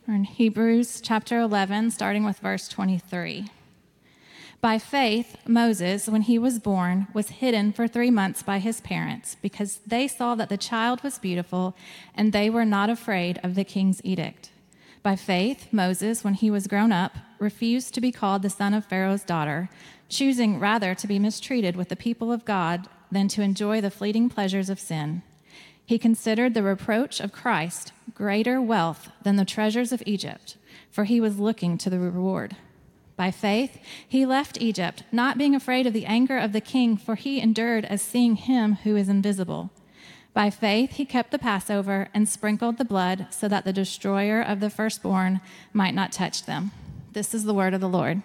We're in Hebrews chapter 11, starting with verse 23. By faith, Moses, when he was born, was hidden for 3 months by his parents because they saw that the child was beautiful and they were not afraid of the king's edict. By faith, Moses, when he was grown up, refused to be called the son of Pharaoh's daughter, choosing rather to be mistreated with the people of God than to enjoy the fleeting pleasures of sin. He considered the reproach of Christ greater wealth than the treasures of Egypt, for he was looking to the reward. By faith, he left Egypt, not being afraid of the anger of the king, for he endured as seeing him who is invisible. By faith, he kept the Passover and sprinkled the blood so that the destroyer of the firstborn might not touch them. This is the word of the Lord.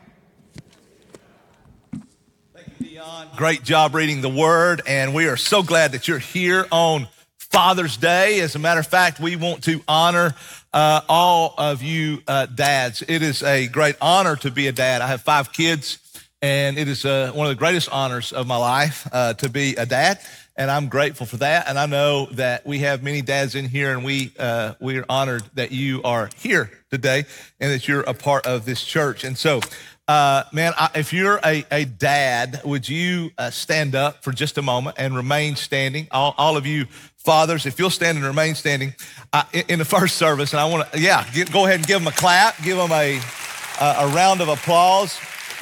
Thank you, Dion. Great job reading the word, and we are so glad that you're here on Father's Day. As a matter of fact, we want to honor all of you dads. It is a great honor to be a dad. I have 5 kids, and it is one of the greatest honors of my life to be a dad, and I'm grateful for that. And I know that we have many dads in here, and we are honored that you are here today and that you're a part of this church. And so, if you're a dad, would you stand up for just a moment and remain standing? All of you fathers, if you'll stand and remain standing in the first service, and I want to, go ahead and give them a clap, give them a round of applause.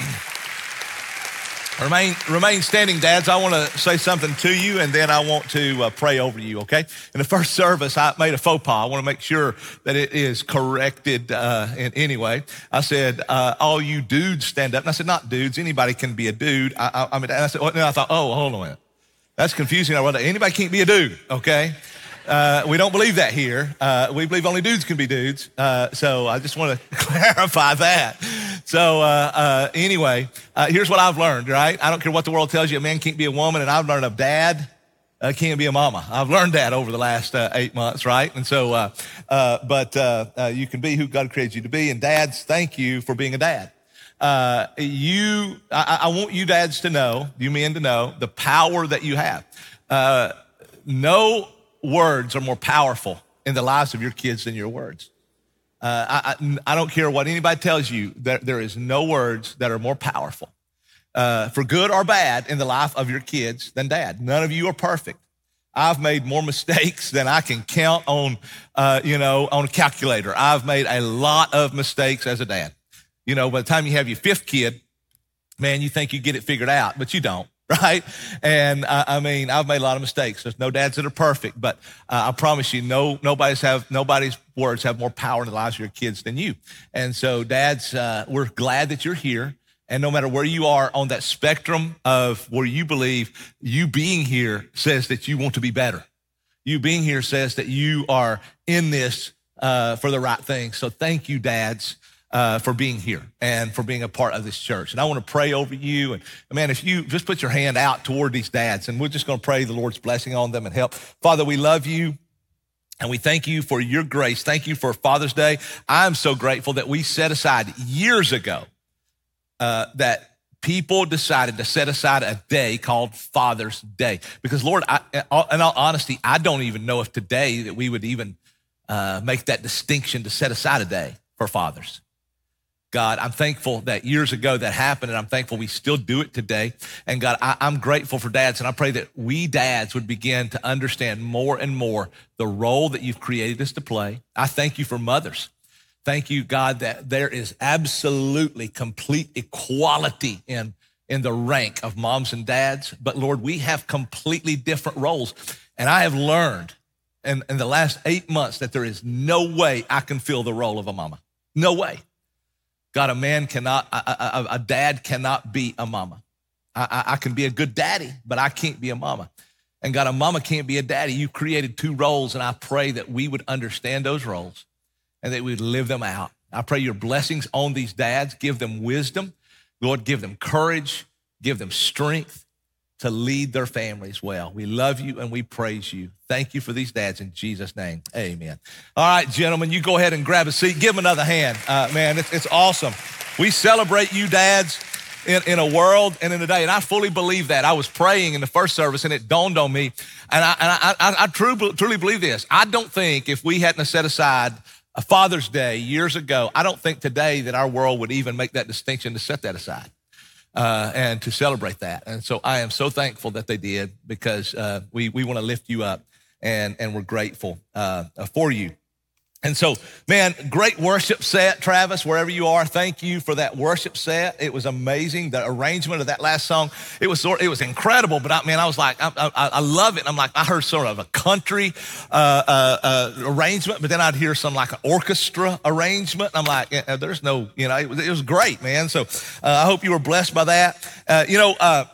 Remain standing, dads. I want to say something to you, and then I want to pray over you, okay? In the first service, I made a faux pas. I want to make sure that it is corrected in any way. I said, all you dudes stand up. And I said, not dudes. Anybody can be a dude. I thought, oh, hold on a minute. That's confusing. Anybody can't be a dude, okay? We don't believe that here. We believe only dudes can be dudes. So I just want to clarify that. So anyway, here's what I've learned, right? I don't care what the world tells you. A man can't be a woman, and I've learned a dad can't be a mama. I've learned that over the last 8 months, right? And so, you can be who God created you to be. And dads, thank you for being a dad. I want you dads to know, you men to know, the power that you have. No words are more powerful in the lives of your kids than your words. I don't care what anybody tells you, there is no words that are more powerful, for good or bad, in the life of your kids than dad. None of you are perfect. I've made more mistakes than I can count on a calculator. I've made a lot of mistakes as a dad. You know, by the time you have your 5th kid, man, you think you get it figured out, but you don't, right? And I've made a lot of mistakes. There's no dads that are perfect, but I promise you, nobody's words have more power in the lives of your kids than you. And so, dads, we're glad that you're here. And no matter where you are on that spectrum of where you believe, you being here says that you want to be better. You being here says that you are in this for the right thing. So thank you, dads, for being here and for being a part of this church. And I want to pray over you. And man, if you just put your hand out toward these dads, and we're just going to pray the Lord's blessing on them and help. Father, we love you. And we thank you for your grace. Thank you for Father's Day. I'm so grateful that we set aside years ago that people decided to set aside a day called Father's Day. Because, Lord, in all honesty, I don't even know if today that we would even make that distinction to set aside a day for fathers. God, I'm thankful that years ago that happened, and I'm thankful we still do it today. And God, I'm grateful for dads, and I pray that we dads would begin to understand more and more the role that you've created us to play. I thank you for mothers. Thank you, God, that there is absolutely complete equality in the rank of moms and dads. But Lord, we have completely different roles. And I have learned in the last 8 months that there is no way I can fill the role of a mama. No way. God, a dad cannot be a mama. I can be a good daddy, but I can't be a mama. And God, a mama can't be a daddy. You created 2 roles, and I pray that we would understand those roles and that we would live them out. I pray your blessings on these dads. Give them wisdom. Lord, give them courage. Give them strength to lead their families well. We love you and we praise you. Thank you for these dads in Jesus' name. Amen. All right, gentlemen, you go ahead and grab a seat. Give them another hand. Man, it's awesome. We celebrate you dads in a world and in a day. And I fully believe that. I was praying in the first service and it dawned on me. And I truly believe this. I don't think if we hadn't set aside a Father's Day years ago, I don't think today that our world would even make that distinction to set that aside and to celebrate that. And so I am so thankful that they did, because we want to lift you up, and we're grateful for you. And so, man, great worship set, Travis, wherever you are. Thank you for that worship set. It was amazing. The arrangement of that last song, it was incredible. But I was like, I love it. I'm like, I heard sort of a country arrangement, but then I'd hear some like an orchestra arrangement. I'm like, there's no, it was great, man. So I hope you were blessed by that.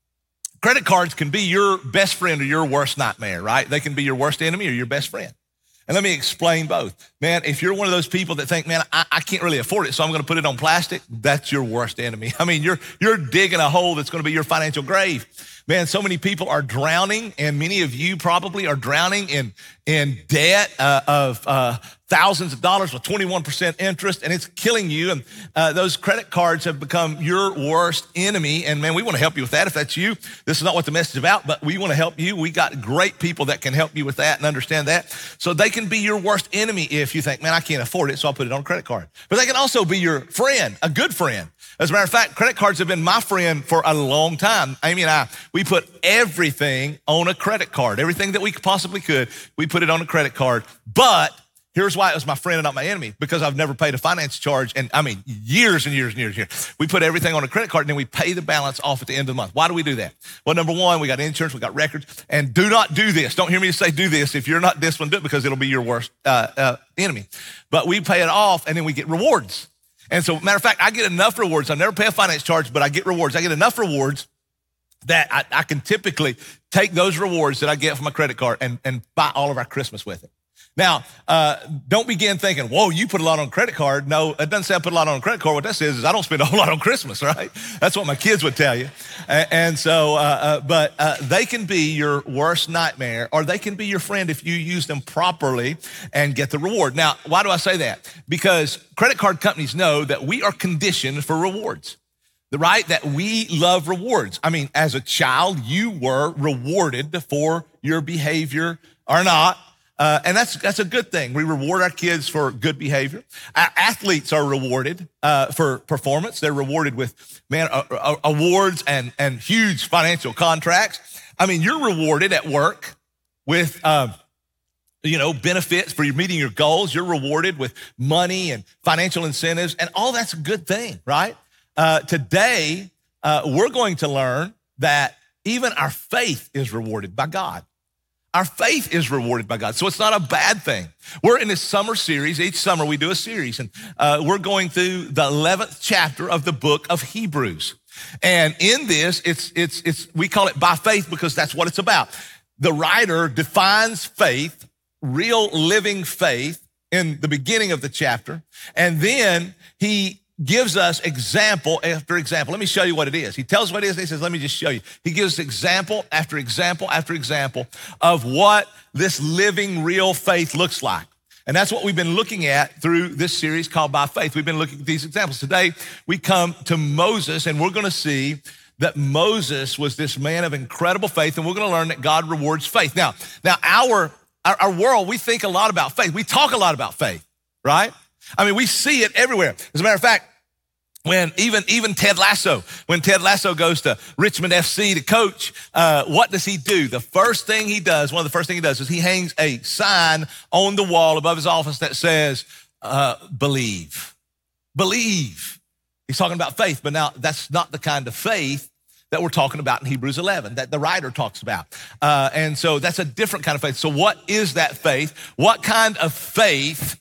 Credit cards can be your best friend or your worst nightmare, right? They can be your worst enemy or your best friend. And let me explain both. Man, if you're one of those people that think, man, I can't really afford it, so I'm going to put it on plastic, that's your worst enemy. I mean, you're digging a hole that's going to be your financial grave. Man, so many people are drowning, and many of you probably are drowning in debt of thousands of dollars with 21% interest, and it's killing you. And those credit cards have become your worst enemy. And man, we want to help you with that. If that's you, this is not what the message is about, but we want to help you. We got great people that can help you with that and understand that. So they can be your worst enemy if you think, man, I can't afford it, so I'll put it on a credit card. But they can also be your friend, a good friend. As a matter of fact, credit cards have been my friend for a long time. Amy and I, we put everything on a credit card. Everything that we possibly could, we put it on a credit card. But here's why it was my friend and not my enemy, because I've never paid a finance charge in, years and years and years and years. We put everything on a credit card, and then we pay the balance off at the end of the month. Why do we do that? Well, number one, we got insurance, we got records, and do not do this. Don't hear me say do this. If you're not disciplined, do it, because it'll be your worst enemy. But we pay it off, and then we get rewards. And so, matter of fact, I get enough rewards. I never pay a finance charge, but I get rewards. I get enough rewards that I can typically take those rewards that I get from my credit card and buy all of our Christmas with it. Now, don't begin thinking, whoa, you put a lot on a credit card. No, it doesn't say I put a lot on a credit card. What that says is I don't spend a whole lot on Christmas, right? That's what my kids would tell you. And so, but they can be your worst nightmare, or they can be your friend if you use them properly and get the reward. Now, why do I say that? Because credit card companies know that we are conditioned for rewards, right? That we love rewards. As a child, you were rewarded for your behavior or not. And that's a good thing. We reward our kids for good behavior. Our athletes are rewarded for performance. They're rewarded with, awards and huge financial contracts. You're rewarded at work with, benefits for meeting your goals. You're rewarded with money and financial incentives, and all that's a good thing, right? Today, we're going to learn that even our faith is rewarded by God. Our faith is rewarded by God. So it's not a bad thing. We're in this summer series. Each summer we do a series, and we're going through the 11th chapter of the book of Hebrews. And in this, we call it by faith because that's what it's about. The writer defines faith, real living faith, in the beginning of the chapter. And then he gives us example after example. Let me show you what it is. He tells what it is, and he says, let me just show you. He gives example after example after example of what this living, real faith looks like. And that's what we've been looking at through this series called By Faith. We've been looking at these examples. Today, we come to Moses, and we're going to see that Moses was this man of incredible faith, and we're going to learn that God rewards faith. Now our world, we think a lot about faith. We talk a lot about faith, right? We see it everywhere. As a matter of fact, when even Ted Lasso, when Ted Lasso goes to Richmond FC to coach, what does he do? One of the first things he does is he hangs a sign on the wall above his office that says, believe. Believe. He's talking about faith, but now that's not the kind of faith that we're talking about in Hebrews 11, that the writer talks about. And so that's a different kind of faith. So what is that faith? What kind of faith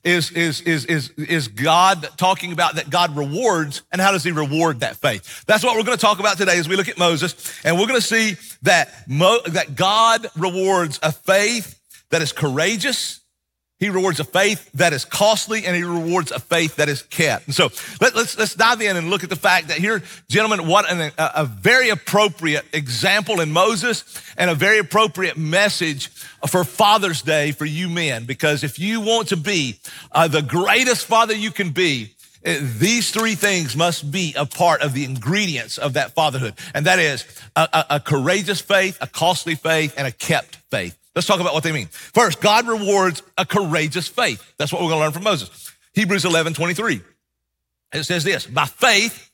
is God talking about that God rewards, and how does he reward that faith? That's what we're going to talk about today as we look at Moses, and we're going to see that God rewards a faith that is courageous. He rewards a faith that is costly, and he rewards a faith that is kept. And so let's dive in and look at the fact that here, gentlemen, what a very appropriate example in Moses, and a very appropriate message for Father's Day for you men. Because if you want to be the greatest father you can be, these three things must be a part of the ingredients of that fatherhood. And that is a courageous faith, a costly faith, and a kept faith. Let's talk about what they mean. First, God rewards a courageous faith. That's what we're going to learn from Moses. Hebrews 11:23. It says this, by faith,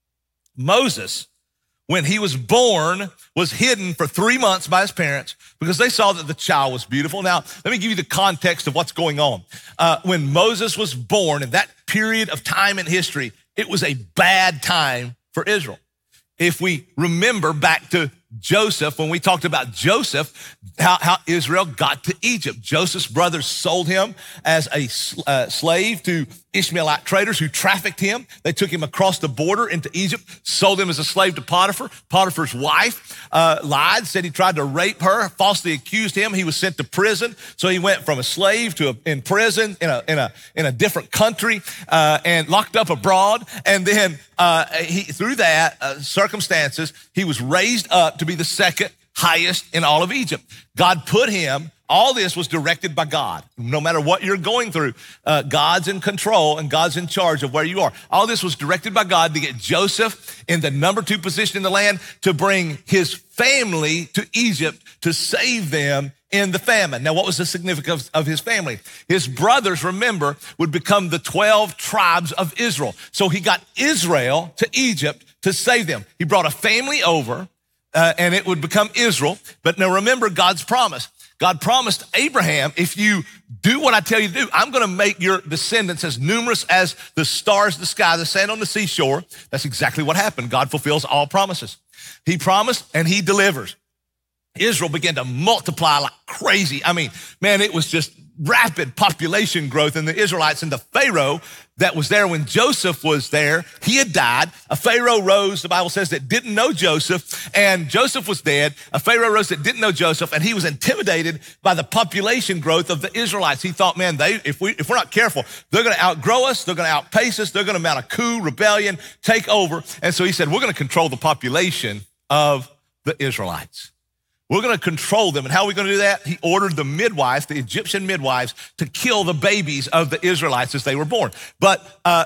Moses, when he was born, was hidden for 3 months by his parents because they saw that the child was beautiful. Now, let me give you the context of what's going on. When Moses was born, in that period of time in history, it was a bad time for Israel. If we remember back to Joseph, when we talked about Joseph, how Israel got to Egypt. Joseph's brothers sold him as a slave to Ishmaelite traders who trafficked him. They took him across the border into Egypt, sold him as a slave to Potiphar. Potiphar's wife lied, said he tried to rape her, falsely accused him. He was sent to prison. So he went from a slave to in prison in a different country and locked up abroad. And then through that circumstances, he was raised up to be the second highest in all of Egypt. God put him, all this was directed by God. No matter what you're going through, God's in control and God's in charge of where you are. All this was directed by God to get Joseph in the number 2 position in the land, to bring his family to Egypt to save them in the famine. Now, what was the significance of his family? His brothers, remember, would become the 12 tribes of Israel. So he got Israel to Egypt to save them. He brought a family over, and it would become Israel. But now remember God's promise. God promised Abraham, if you do what I tell you to do, I'm going to make your descendants as numerous as the stars in the sky, the sand on the seashore. That's exactly what happened. God fulfills all promises. He promised and he delivers. Israel began to multiply like crazy. I mean, man, it was just rapid population growth in the Israelites. And the Pharaoh that was there when Joseph was there, he had died. A Pharaoh rose, the Bible says, that didn't know Joseph, and Joseph was dead. A Pharaoh rose that didn't know Joseph, and he was intimidated by the population growth of the Israelites. He thought, man, if we're not careful, they're going to outgrow us, they're going to outpace us, they're going to mount a coup, rebellion, take over. And so he said, we're going to control the population of the Israelites. We're going to control them. And how are we going to do that? He ordered the midwives, the Egyptian midwives, to kill the babies of the Israelites as they were born. But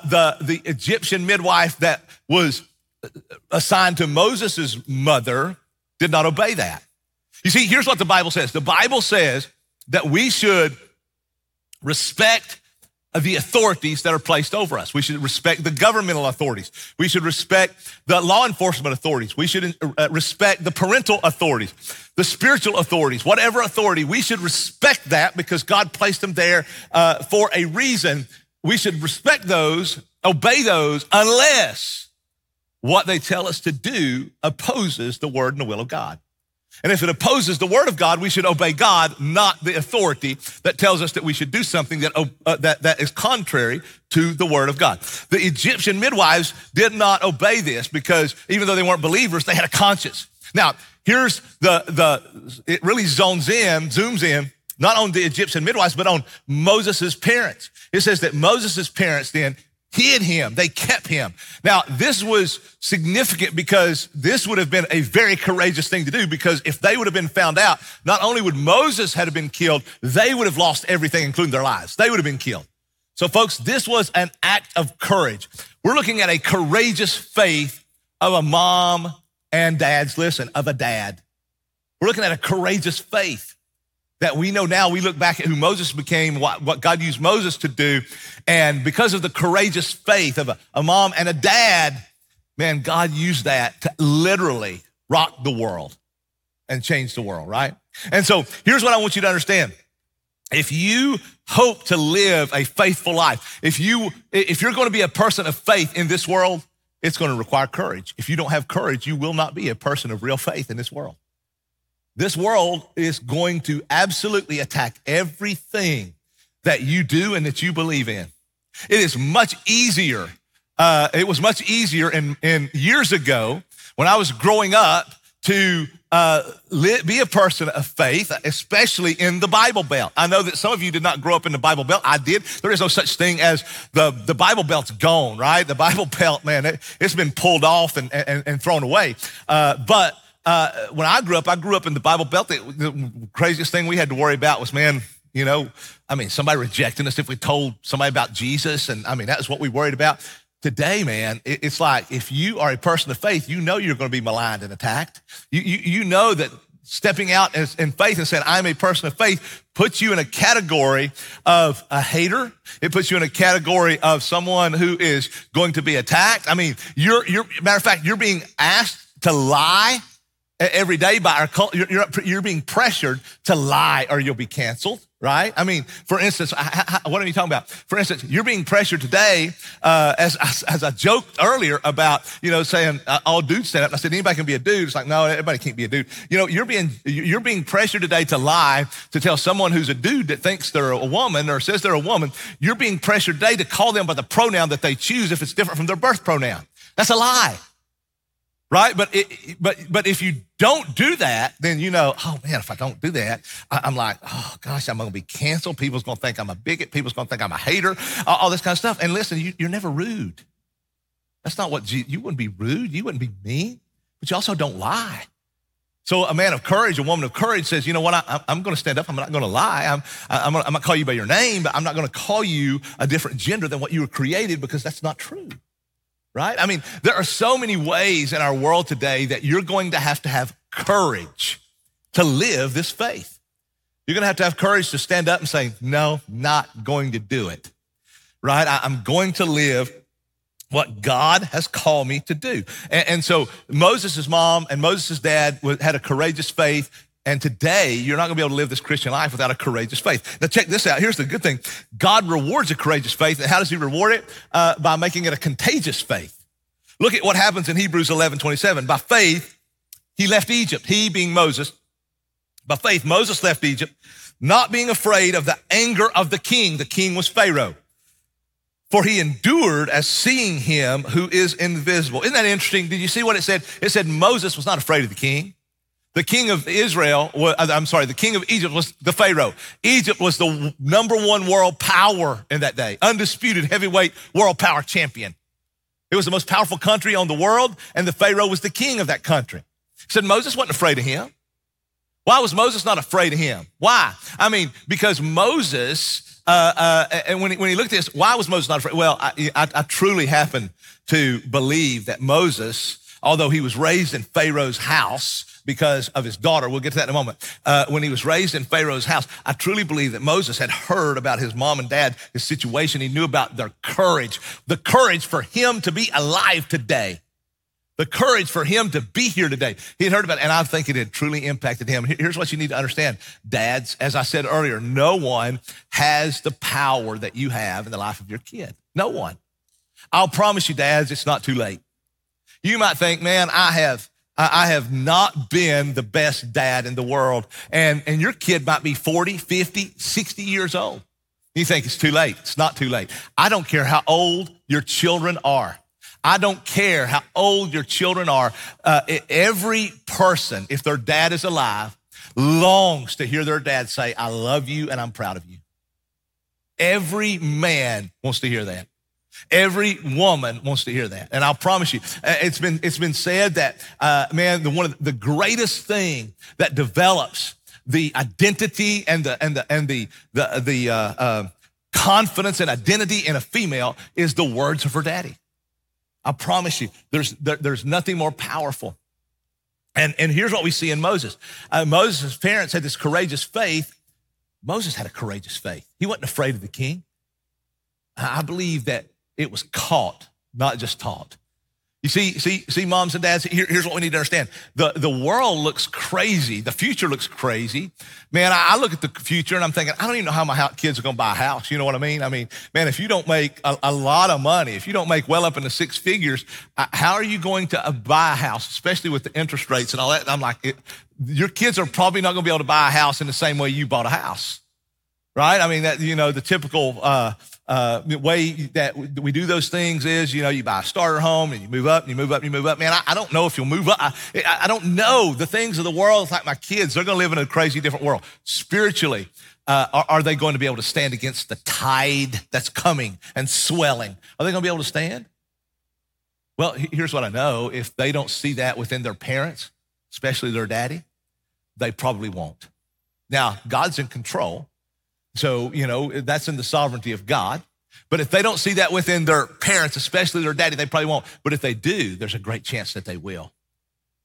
the Egyptian midwife that was assigned to Moses' mother did not obey that. You see, here's what the Bible says. The Bible says that we should respect the authorities that are placed over us. We should respect the governmental authorities. We should respect the law enforcement authorities. We should respect the parental authorities, the spiritual authorities, whatever authority. We should respect that because God placed them there for a reason. We should respect those, obey those, unless what they tell us to do opposes the word and the will of God. And if it opposes the word of God, we should obey God, not the authority that tells us that we should do something that is contrary to the word of God. The Egyptian midwives did not obey this because even though they weren't believers, they had a conscience. Now, here's it really zooms in, not on the Egyptian midwives, but on Moses' parents. It says that Moses' parents then hid him. They kept him. Now, this was significant because this would have been a very courageous thing to do, because if they would have been found out, not only would Moses have been killed, they would have lost everything, including their lives. They would have been killed. So folks, this was an act of courage. We're looking at a courageous faith of a mom and dad's, of a dad. We're looking at a courageous faith that we know now. We look back at who Moses became, what God used Moses to do. And because of the courageous faith of a mom and a dad, man, God used that to literally rock the world and change the world, right? And so here's what I want you to understand. If you hope to live a faithful life, if you're going to be a person of faith in this world, it's going to require courage. If you don't have courage, you will not be a person of real faith in this world. This world is going to absolutely attack everything that you do and that you believe in. It is much easier. It was much easier in years ago when I was growing up to be a person of faith, especially in the Bible Belt. I know that some of you did not grow up in the Bible Belt. I did. There is no such thing as the Bible Belt's gone, right? The Bible Belt, man, it's been pulled off and thrown away. But when I grew up in the Bible Belt, the craziest thing we had to worry about was, somebody rejecting us if we told somebody about Jesus. And that was what we worried about. Today, man, it's like if you are a person of faith, you know you're going to be maligned and attacked. You know that stepping out in faith and saying, I'm a person of faith, puts you in a category of a hater. It puts you in a category of someone who is going to be attacked. I mean, matter of fact, you're being asked to lie every day by our culture. You're being pressured to lie or you'll be canceled, right? I mean, for instance, what are you talking about? For instance, you're being pressured today, as I joked earlier about, saying all dudes stand up. I said, anybody can be a dude. It's like, no, everybody can't be a dude. You're being pressured today to lie, to tell someone who's a dude that thinks they're a woman or says they're a woman. You're being pressured today to call them by the pronoun that they choose if it's different from their birth pronoun. That's a lie. Right? But if you don't do that, then oh man, if I don't do that, I'm like, oh gosh, I'm going to be canceled. People's going to think I'm a bigot. People's going to think I'm a hater, all this kind of stuff. And listen, you're never rude. That's not what you wouldn't be rude. You wouldn't be mean, but you also don't lie. So a man of courage, a woman of courage says, you know what, I'm going to stand up. I'm not going to lie. I'm going to call you by your name, but I'm not going to call you a different gender than what you were created, because that's not true. Right? I mean, there are so many ways in our world today that you're going to have courage to live this faith. You're going to have courage to stand up and say, no, not going to do it. Right? I'm going to live what God has called me to do. And so Moses' mom and Moses' dad had a courageous faith. And today, you're not going to be able to live this Christian life without a courageous faith. Now, check this out. Here's the good thing. God rewards a courageous faith. And how does he reward it? By making it a contagious faith. Look at what happens in Hebrews 11:27. By faith, he left Egypt. He being Moses. By faith, Moses left Egypt, not being afraid of the anger of the king. The king was Pharaoh. For he endured as seeing him who is invisible. Isn't that interesting? Did you see what it said? It said Moses was not afraid of the king. The king of the king of Egypt was the Pharaoh. Egypt was the number one world power in that day, undisputed heavyweight world power champion. It was the most powerful country on the world, and the Pharaoh was the king of that country. He said Moses wasn't afraid of him. Why was Moses not afraid of him? Why? I mean, because Moses, and when he looked at this, why was Moses not afraid? Well, I truly happen to believe that Moses, although he was raised in Pharaoh's house, because of his daughter. We'll get to that in a moment. When he was raised in Pharaoh's house, I truly believe that Moses had heard about his mom and dad, his situation. He knew about their courage, the courage for him to be alive today, the courage for him to be here today. He had heard about it, and I think it had truly impacted him. Here's what you need to understand. Dads, as I said earlier, no one has the power that you have in the life of your kid. No one. I'll promise you, dads, it's not too late. You might think, man, I have not been the best dad in the world. And your kid might be 40, 50, 60 years old. You think it's too late. It's not too late. I don't care how old your children are. I don't care how old your children are. Every person, if their dad is alive, longs to hear their dad say, I love you and I'm proud of you. Every man wants to hear that. Every woman wants to hear that. And I'll promise you, it's been said that, one of the greatest thing that develops the identity and the confidence and identity in a female is the words of her daddy. I promise you, there's nothing more powerful. And here's what we see in Moses. Moses' parents had this courageous faith. Moses had a courageous faith. He wasn't afraid of the king. I believe that it was caught, not just taught. You see, moms and dads, here's what we need to understand. The world looks crazy. The future looks crazy. Man, I look at the future and I'm thinking, I don't even know how my kids are going to buy a house. You know what I mean? I mean, man, if you don't make a lot of money, if you don't make well up in the six figures, how are you going to buy a house, especially with the interest rates and all that? And I'm like, your kids are probably not going to be able to buy a house in the same way you bought a house, right? I mean, that, the typical way that we do those things is, you buy a starter home and you move up and you move up and you move up. Man, I don't know if you'll move up. I don't know the things of the world. It's like my kids, they're going to live in a crazy different world. Spiritually, are they going to be able to stand against the tide that's coming and swelling? Are they going to be able to stand? Well, here's what I know. If they don't see that within their parents, especially their daddy, they probably won't. Now, God's in control. So, that's in the sovereignty of God. But if they don't see that within their parents, especially their daddy, they probably won't. But if they do, there's a great chance that they will.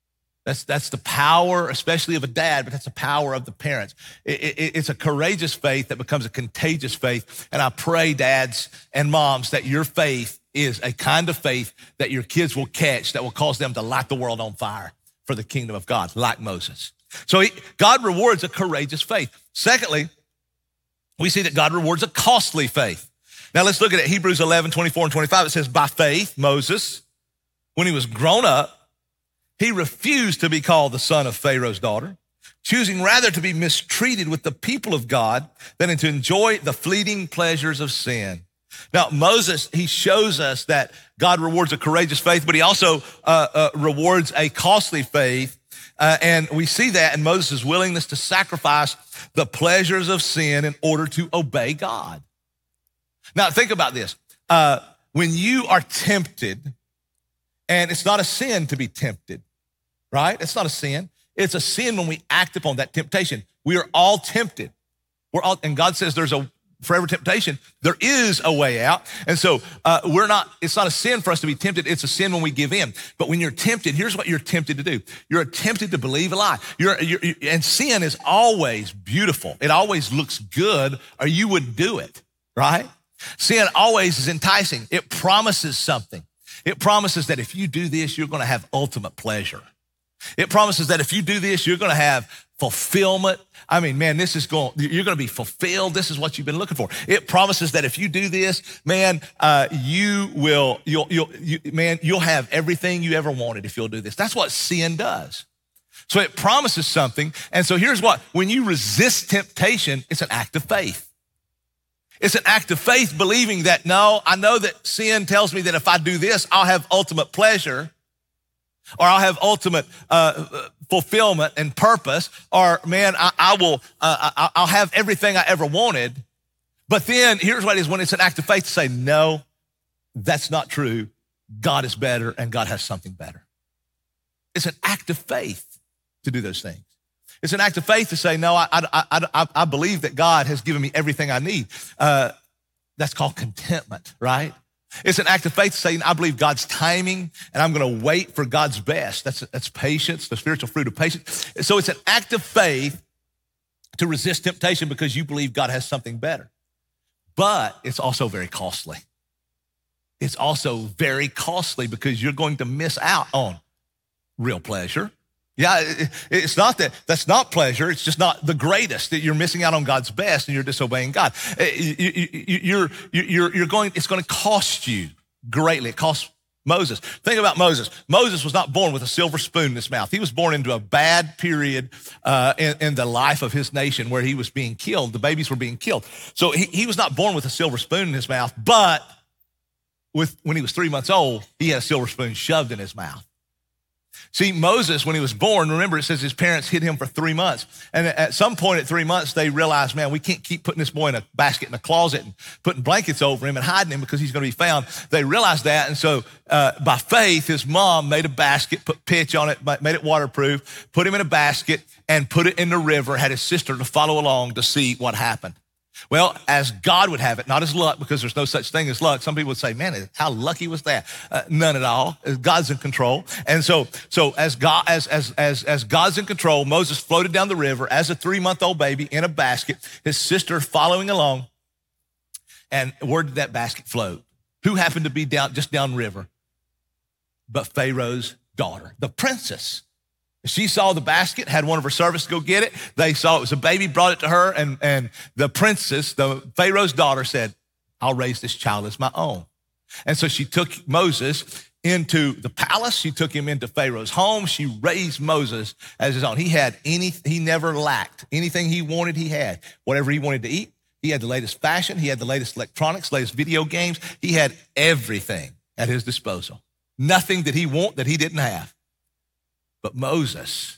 That's the power, especially of a dad, but that's the power of the parents. It's a courageous faith that becomes a contagious faith. And I pray, dads and moms, that your faith is a kind of faith that your kids will catch that will cause them to light the world on fire for the kingdom of God, like Moses. So God rewards a courageous faith. Secondly, we see that God rewards a costly faith. Now let's look at it. Hebrews 11, 24 and 25. It says, by faith, Moses, when he was grown up, he refused to be called the son of Pharaoh's daughter, choosing rather to be mistreated with the people of God than to enjoy the fleeting pleasures of sin. Now, Moses, he shows us that God rewards a courageous faith, but he also rewards a costly faith. And we see that in Moses' willingness to sacrifice the pleasures of sin in order to obey God. Now, think about this. When you are tempted, and it's not a sin to be tempted, right? It's not a sin. It's a sin when we act upon that temptation. We are all tempted. And God says there's a forever temptation. There is a way out. And so it's not a sin for us to be tempted. It's a sin when we give in. But when you're tempted, here's what you're tempted to do. You're tempted to believe a lie. And sin is always beautiful. It always looks good, or you would do it, right? Sin always is enticing. It promises something. It promises that if you do this, you're going to have ultimate pleasure. It promises that if you do this, you're going to have fulfillment. I mean, man, you're going to be fulfilled. This is what you've been looking for. It promises that if you do this, man, you'll have everything you ever wanted if you'll do this. That's what sin does. So it promises something. And so here's when you resist temptation, it's an act of faith. It's an act of faith believing that, no, I know that sin tells me that if I do this, I'll have ultimate pleasure, or I'll have ultimate fulfillment and purpose, or man, I'll have everything I ever wanted. But then here's what it is when it's an act of faith to say, no, that's not true. God is better and God has something better. It's an act of faith to do those things. It's an act of faith to say, no, I believe that God has given me everything I need. That's called contentment, right? It's an act of faith to say, I believe God's timing and I'm going to wait for God's best. That's patience, the spiritual fruit of patience. So it's an act of faith to resist temptation because you believe God has something better. But it's also very costly. It's also very costly because you're going to miss out on real pleasure. Yeah, it's not that's not pleasure. It's just not the greatest. That you're missing out on God's best and you're disobeying God. It's going to cost you greatly. It cost Moses. Think about Moses. Moses was not born with a silver spoon in his mouth. He was born into a bad period in the life of his nation where he was being killed. The babies were being killed. So he was not born with a silver spoon in his mouth, but when he was 3 months old, he had a silver spoon shoved in his mouth. See, Moses, when he was born, remember it says his parents hid him for 3 months. And at some point at 3 months, they realized, man, we can't keep putting this boy in a basket in a closet and putting blankets over him and hiding him because he's going to be found. They realized that. And so by faith, his mom made a basket, put pitch on it, made it waterproof, put him in a basket and put it in the river, had his sister to follow along to see what happened. Well, as God would have it, not as luck, because there's no such thing as luck. Some people would say, man, how lucky was that? None at all. God's in control. And so as God's in control, Moses floated down the river as a 3-month-old baby in a basket, his sister following along. And where did that basket float? Who happened to be just downriver? But Pharaoh's daughter, the princess. She saw the basket, had one of her servants go get it. They saw it was a baby, brought it to her, and the princess, the Pharaoh's daughter, said, I'll raise this child as my own. And so she took Moses into the palace. She took him into Pharaoh's home. She raised Moses as his own. He never lacked. Anything he wanted, he had. Whatever he wanted to eat, he had the latest fashion. He had the latest electronics, latest video games. He had everything at his disposal. Nothing that he wanted that he didn't have. But Moses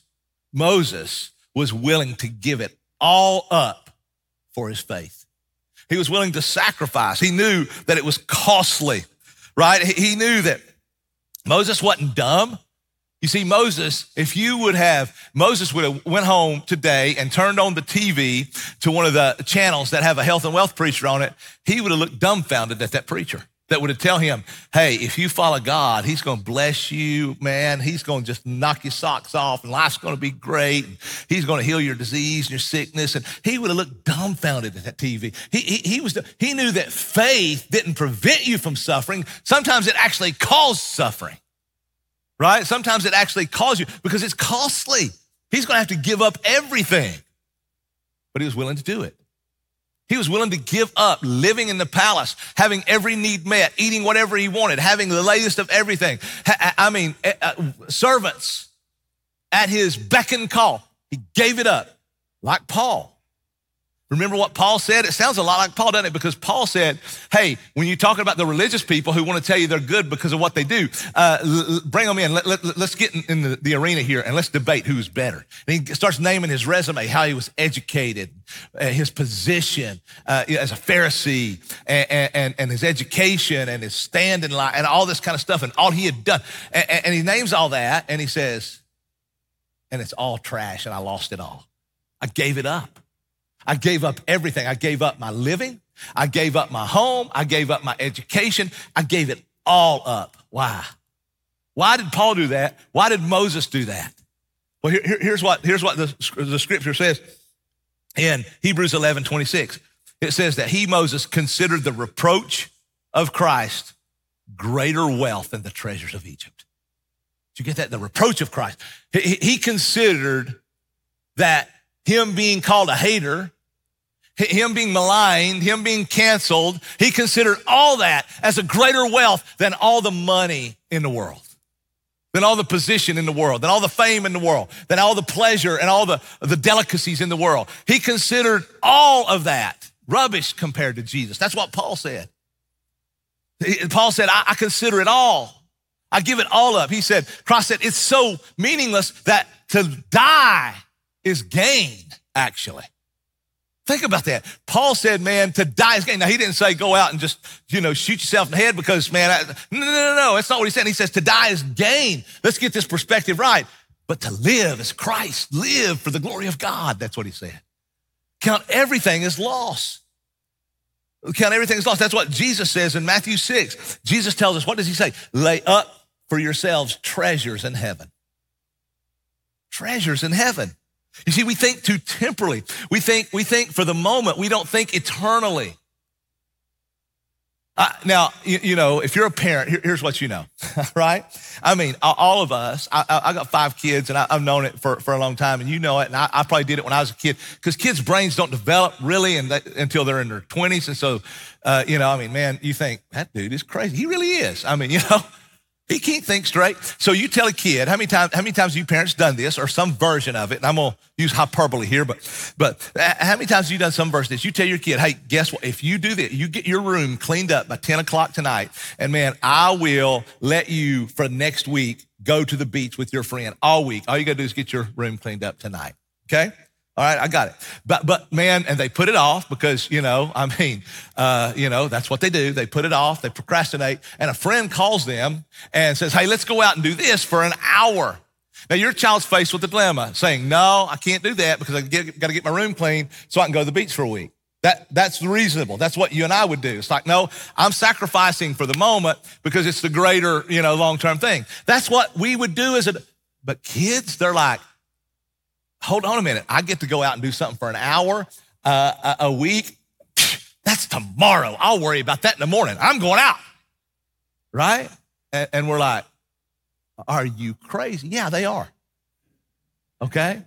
was willing to give it all up for his faith. He was willing to sacrifice. He knew that it was costly, right? He knew that Moses wasn't dumb. You see, Moses would have went home today and turned on the TV to one of the channels that have a health and wealth preacher on it. He would have looked dumbfounded at that preacher. that would tell him, hey, if you follow God, he's going to bless you, man. He's going to just knock your socks off and life's going to be great. He's going to heal your disease and your sickness. And he would have looked dumbfounded at that TV. He knew that faith didn't prevent you from suffering. Sometimes it actually caused suffering, right? Sometimes it actually caused you because it's costly. He's going to have to give up everything, but he was willing to do it. He was willing to give up living in the palace, having every need met, eating whatever he wanted, having the latest of everything. Servants at his beck and call. He gave it up like Paul. Remember what Paul said? It sounds a lot like Paul, doesn't it? Because Paul said, hey, when you're talking about the religious people who want to tell you they're good because of what they do, bring them in. Let's get in the arena here and let's debate who's better. And he starts naming his resume, how he was educated, his position as a Pharisee, and his education and his stand in life and all this kind of stuff and all he had done. And he names all that and he says, and it's all trash and I lost it all. I gave it up. I gave up everything. I gave up my living. I gave up my home. I gave up my education. I gave it all up. Why? Why did Paul do that? Why did Moses do that? Well, here's what the scripture says in Hebrews 11:26. It says that he, Moses, considered the reproach of Christ greater wealth than the treasures of Egypt. Did you get that? The reproach of Christ. He considered that him being called a hater, him being maligned, him being canceled, he considered all that as a greater wealth than all the money in the world, than all the position in the world, than all the fame in the world, than all the pleasure and all the delicacies in the world. He considered all of that rubbish compared to Jesus. That's what Paul said. Paul said, I consider it all. I give it all up. He said, Christ said, it's so meaningless that to die is gain, actually. Think about that. Paul said, man, to die is gain. Now, he didn't say go out and just, shoot yourself in the head because, man, no. That's not what he said. He says to die is gain. Let's get this perspective right. But to live is Christ. Live for the glory of God. That's what he said. Count everything as loss. Count everything as loss. That's what Jesus says in Matthew 6. Jesus tells us, what does he say? Lay up for yourselves treasures in heaven. Treasures in heaven. You see, we think too temporally. We think for the moment. We don't think eternally. Now, if you're a parent, here's what you know, right? I mean, all of us, I got 5 kids and I've known it for a long time and you know it. And I probably did it when I was a kid because kids' brains don't develop really until they're in their 20s. And so, man, you think that dude is crazy. He really is. He can't think straight. So you tell a kid, how many times you parents done this or some version of it? And I'm going to use hyperbole here, but how many times have you done some version of this? You tell your kid, hey, guess what? If you do this, you get your room cleaned up by 10 o'clock tonight, and man, I will let you for next week go to the beach with your friend all week. All you got to do is get your room cleaned up tonight. Okay? All right, I got it. But man, and they put it off because, that's what they do. They put it off, they procrastinate, and a friend calls them and says, hey, let's go out and do this for an hour. Now, your child's faced with a dilemma saying, no, I can't do that because I got to get my room clean so I can go to the beach for a week. That's reasonable. That's what you and I would do. It's like, no, I'm sacrificing for the moment because it's the greater, long-term thing. That's what we would do but kids, they're like, hold on a minute. I get to go out and do something for an hour a week. That's tomorrow. I'll worry about that in the morning. I'm going out, right? And we're like, are you crazy? Yeah, they are. Okay?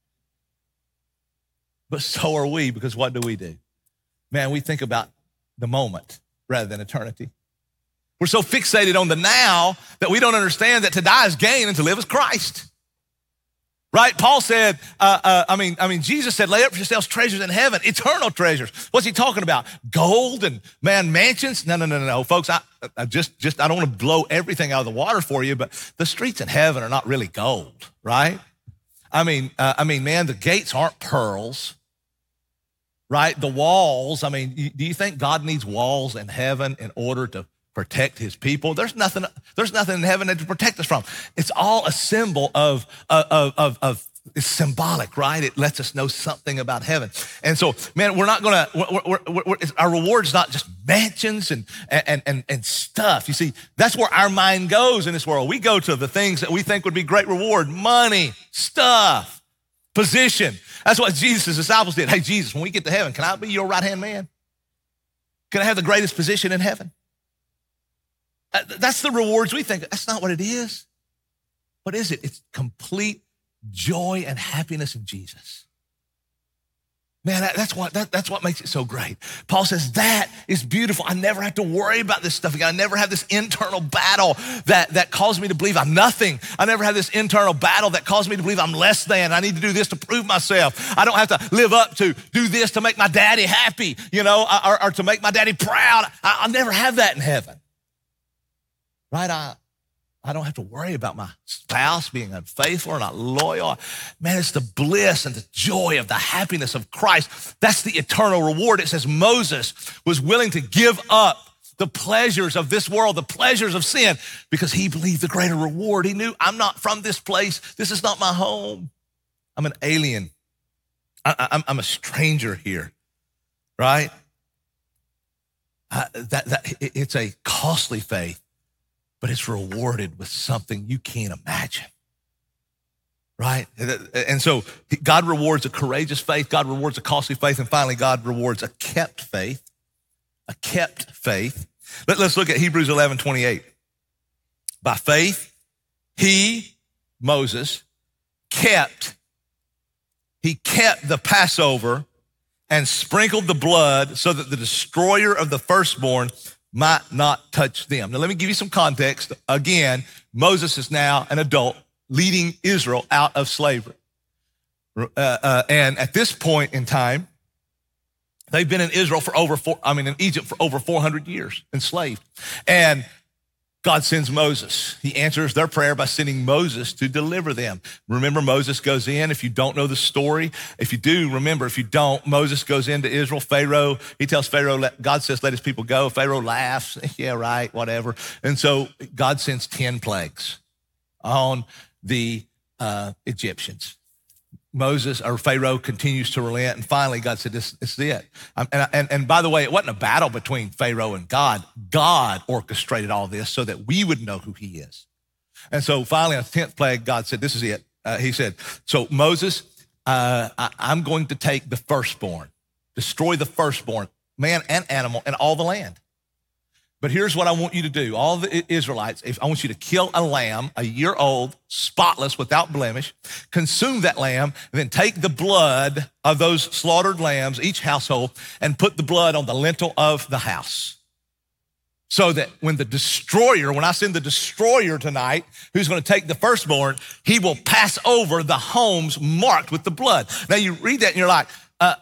But so are we, because what do? Man, we think about the moment rather than eternity. We're so fixated on the now that we don't understand that to die is gain and to live is Christ. Right? Paul said, Jesus said, lay up for yourselves treasures in heaven, eternal treasures. What's he talking about? Gold and mansions? No, folks. I don't want to blow everything out of the water for you, but the streets in heaven are not really gold, right? Man, the gates aren't pearls, right? The walls. Do you think God needs walls in heaven in order to protect his people? There's nothing in heaven to protect us from. It's all a symbol of It's symbolic, right? It lets us know something about heaven. And so, man, we're not gonna, our reward's not just mansions and stuff. You see, that's where our mind goes in this world. We go to the things that we think would be great reward: money, stuff, position. That's what Jesus' disciples did. Hey, Jesus, when we get to heaven, can I be your right-hand man? Can I have the greatest position in heaven? That's the rewards we think. That's not what it is. What is it? It's complete joy and happiness in Jesus. Man, that's what makes it so great. Paul says that is beautiful. I never have to worry about this stuff again. I never have this internal battle that caused me to believe I'm nothing. I never have this internal battle that caused me to believe I'm less than. I need to do this to prove myself. I don't have to live up to do this to make my daddy happy, or to make my daddy proud. I'll never have that in heaven. Right? I don't have to worry about my spouse being unfaithful or not loyal. Man, it's the bliss and the joy of the happiness of Christ. That's the eternal reward. It says Moses was willing to give up the pleasures of this world, the pleasures of sin, because he believed the greater reward. He knew, I'm not from this place. This is not my home. I'm an alien. I'm a stranger here, right? It's a costly faith, but it's rewarded with something you can't imagine, right? And so God rewards a courageous faith, God rewards a costly faith, and finally God rewards a kept faith, Let's look at Hebrews 11:28. By faith, Moses, kept the Passover and sprinkled the blood so that the destroyer of the firstborn might not touch them. Now, let me give you some context. Again, Moses is now an adult leading Israel out of slavery. And at this point in time, they've been in Egypt for over 400 years, enslaved. And God sends Moses. He answers their prayer by sending Moses to deliver them. Remember, Moses goes in. If you don't know the story, if you do, remember, if you don't, Moses goes into Israel. Pharaoh, he tells Pharaoh, God says, let his people go. Pharaoh laughs. Yeah, right, whatever. And so God sends 10 plagues on the Egyptians. Pharaoh continues to relent, and finally God said, this is it. And by the way, it wasn't a battle between Pharaoh and God. God orchestrated all this so that we would know who he is. And so finally on the 10th plague, God said, this is it. He said, so Moses, I'm going to take the firstborn, destroy the firstborn, man and animal, and all the land. But here's what I want you to do. All the Israelites, I want you to kill a lamb, a year old, spotless, without blemish, consume that lamb, and then take the blood of those slaughtered lambs, each household, and put the blood on the lintel of the house. So that when I send the destroyer tonight, who's going to take the firstborn, he will pass over the homes marked with the blood. Now you read that and you're like,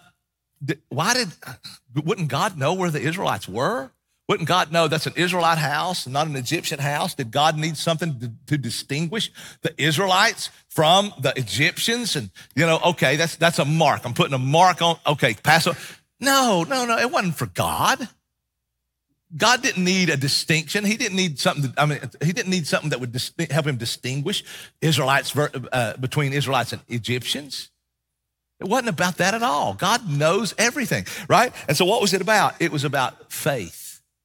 wouldn't God know where the Israelites were? Wouldn't God know that's an Israelite house and not an Egyptian house? Did God need something to distinguish the Israelites from the Egyptians? And, okay, that's a mark. I'm putting a mark on, okay, Passover. No, it wasn't for God. God didn't need a distinction. He didn't need something that would help him distinguish Israelites between Israelites and Egyptians. It wasn't about that at all. God knows everything, right? And so what was it about? It was about faith.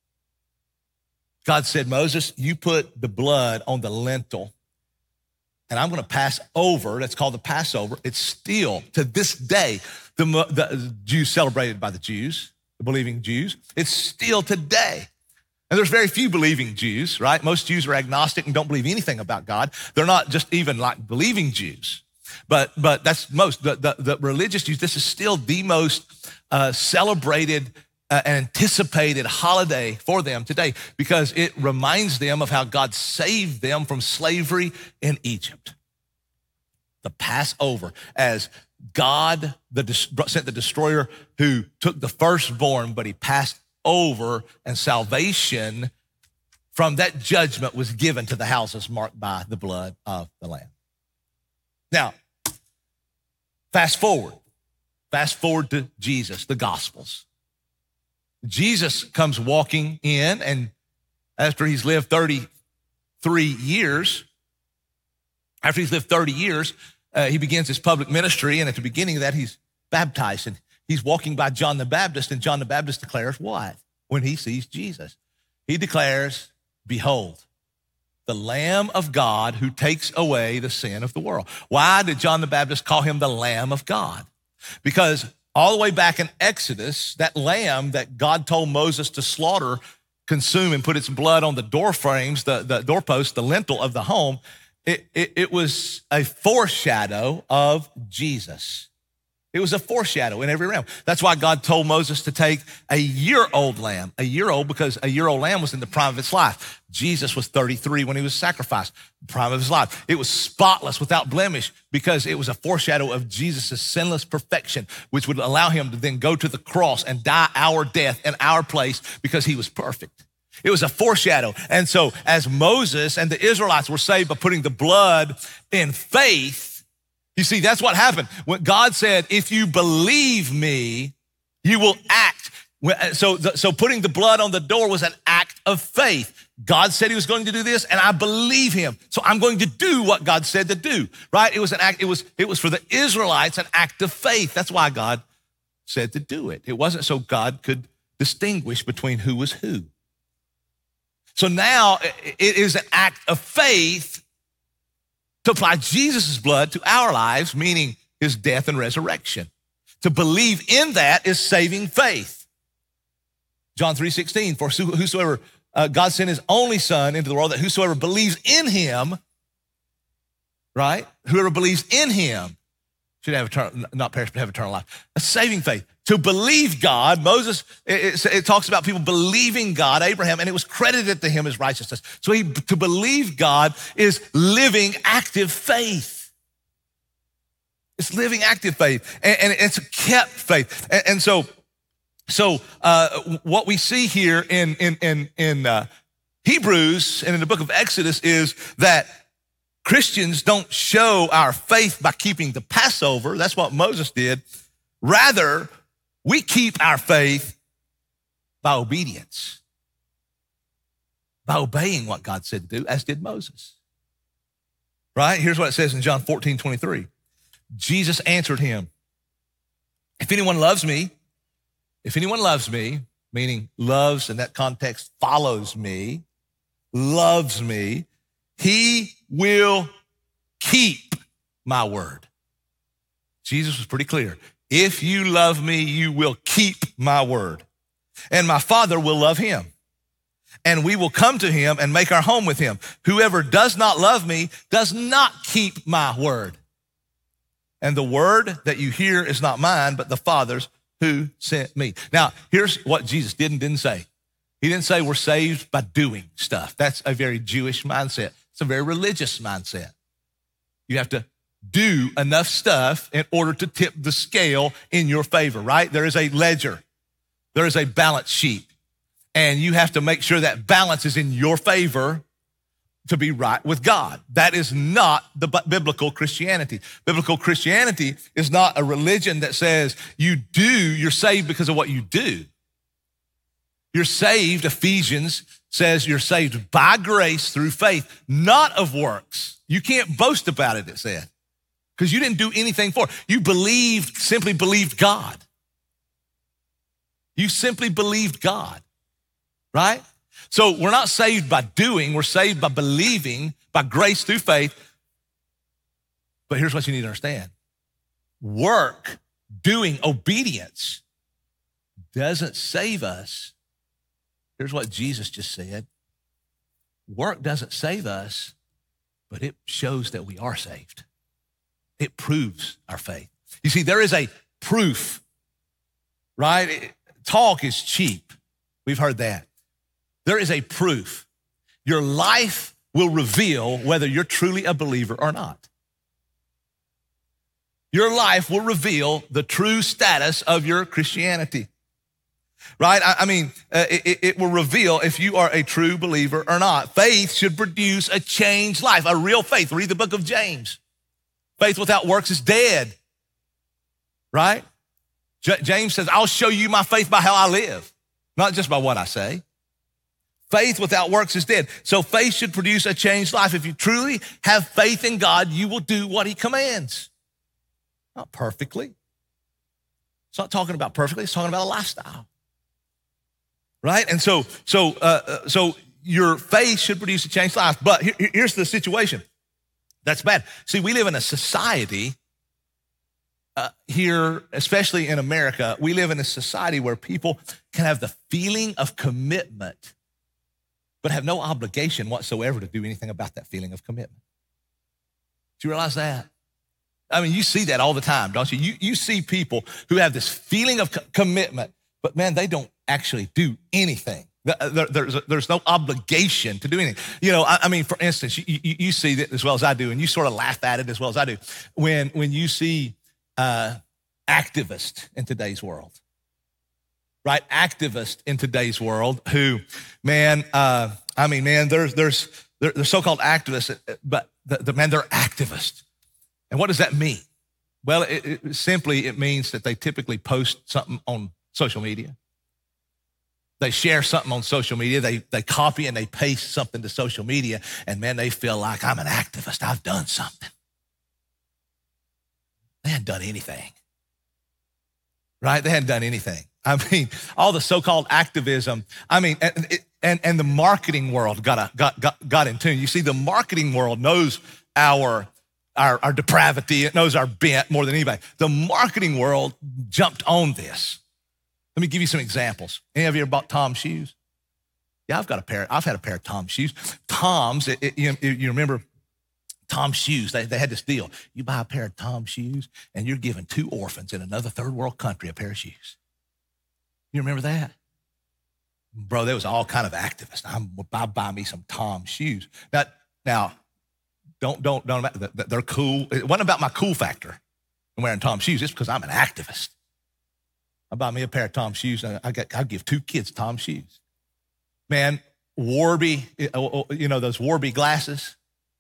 God said, Moses, you put the blood on the lintel, and I'm going to pass over. That's called the Passover. It's still, to this day, the Jews celebrated by the Jews, the believing Jews. It's still today. And there's very few believing Jews, right? Most Jews are agnostic and don't believe anything about God. They're not just even like believing Jews. But that's most, the religious Jews, this is still the most celebrated anticipated holiday for them today because it reminds them of how God saved them from slavery in Egypt. The Passover, as God sent the destroyer who took the firstborn, but he passed over, and salvation from that judgment was given to the houses marked by the blood of the Lamb. Now, fast forward to Jesus, the Gospels. Jesus comes walking in, and after he's lived 30 years, he begins his public ministry, and at the beginning of that, he's baptized, and he's walking by John the Baptist, and John the Baptist declares what? When he sees Jesus, he declares, behold, the Lamb of God who takes away the sin of the world. Why did John the Baptist call him the Lamb of God? Because all the way back in Exodus, that lamb that God told Moses to slaughter, consume, and put its blood on the door frames, the doorpost, the lintel of the home, it was a foreshadow of Jesus. It was a foreshadow in every realm. That's why God told Moses to take a year-old lamb, a year-old, because a year-old lamb was in the prime of its life. Jesus was 33 when he was sacrificed, prime of his life. It was spotless, without blemish, because it was a foreshadow of Jesus' sinless perfection, which would allow him to then go to the cross and die our death in our place because he was perfect. It was a foreshadow. And so as Moses and the Israelites were saved by putting the blood in faith, you see, that's what happened. When God said, if you believe me, you will act. So putting the blood on the door was an act of faith. God said he was going to do this, and I believe him. So I'm going to do what God said to do, right? It was an act. It was for the Israelites, an act of faith. That's why God said to do it. It wasn't so God could distinguish between who was who. So now it is an act of faith to apply Jesus' blood to our lives, meaning his death and resurrection. To believe in that is saving faith. John 3:16, for whosoever, God sent his only son into the world, that whosoever believes in him, right? Whoever believes in him should have not perish, but have eternal life. A saving faith. To believe God, Moses, it talks about people believing God, Abraham, and it was credited to him as righteousness. So to believe God is living active faith. It's living active faith, and it's a kept faith. And so what we see here in Hebrews and in the book of Exodus is that Christians don't show our faith by keeping the Passover. That's what Moses did. Rather, we keep our faith by obedience, by obeying what God said to do, as did Moses. Right? Here's what it says in John 14:23. Jesus answered him, if anyone loves me, meaning loves in that context, follows me, loves me, he will keep my word. Jesus was pretty clear. If you love me, you will keep my word. And my Father will love him. And we will come to him and make our home with him. Whoever does not love me does not keep my word. And the word that you hear is not mine, but the Father's who sent me. Now, here's what Jesus didn't say. He didn't say we're saved by doing stuff. That's a very Jewish mindset. It's a very religious mindset. You have to do enough stuff in order to tip the scale in your favor, right? There is a ledger. There is a balance sheet. And you have to make sure that balance is in your favor to be right with God. That is not the biblical Christianity. Biblical Christianity is not a religion that says you're saved because of what you do. You're saved, Ephesians says you're saved by grace through faith, not of works. You can't boast about it, it said, because you didn't do anything for it. You simply believed God. You simply believed God, right? So we're not saved by doing, we're saved by believing, by grace through faith. But here's what you need to understand. Work, doing, obedience doesn't save us. Here's what Jesus just said. Work doesn't save us, but it shows that we are saved. It proves our faith. You see, there is a proof, right? Talk is cheap. We've heard that. There is a proof. Your life will reveal whether you're truly a believer or not. Your life will reveal the true status of your Christianity, right? It will reveal if you are a true believer or not. Faith should produce a changed life, a real faith. Read the book of James. Faith without works is dead, right? James says, I'll show you my faith by how I live, not just by what I say. Faith without works is dead. So faith should produce a changed life. If you truly have faith in God, you will do what he commands. Not perfectly. It's not talking about perfectly. It's talking about a lifestyle. Right? And so your faith should produce a changed life. But here's the situation. That's bad. See, we live in a society here, especially in America, we live in a society where people can have the feeling of commitment, but have no obligation whatsoever to do anything about that feeling of commitment. Do you realize that? I mean, you see that all the time, don't you? You see people who have this feeling of commitment, but man, they don't actually do anything. There's no obligation to do anything. You know, I mean, for instance, you see that as well as I do, and you sort of laugh at it as well as I do. When you see activists in today's world, right? Activists in today's world who, man, they're so-called activists, but they're activists. And what does that mean? Well, it means that they typically post something on social media. They share something on social media. They copy and they paste something to social media. And man, they feel like, I'm an activist. I've done something. They hadn't done anything, right? They hadn't done anything. I mean, all the so-called activism, I mean, and the marketing world got in tune. You see, the marketing world knows our depravity. It knows our bent more than anybody. The marketing world jumped on this. Let me give you some examples. Any of you ever bought Tom's shoes? Yeah, I've had a pair of Tom's shoes. Tom's, you remember Tom's shoes, they had this deal. You buy a pair of Tom's shoes and you're giving 2 orphans in another third world country a pair of shoes. You remember that? Bro, there was all kind of activists. I'll buy me some Tom's shoes. Now, don't, they're cool. It wasn't about my cool factor in wearing Tom's shoes. It's because I'm an activist. I buy me a pair of Tom's shoes, and I give 2 kids Tom's shoes. Man, Warby, those Warby glasses.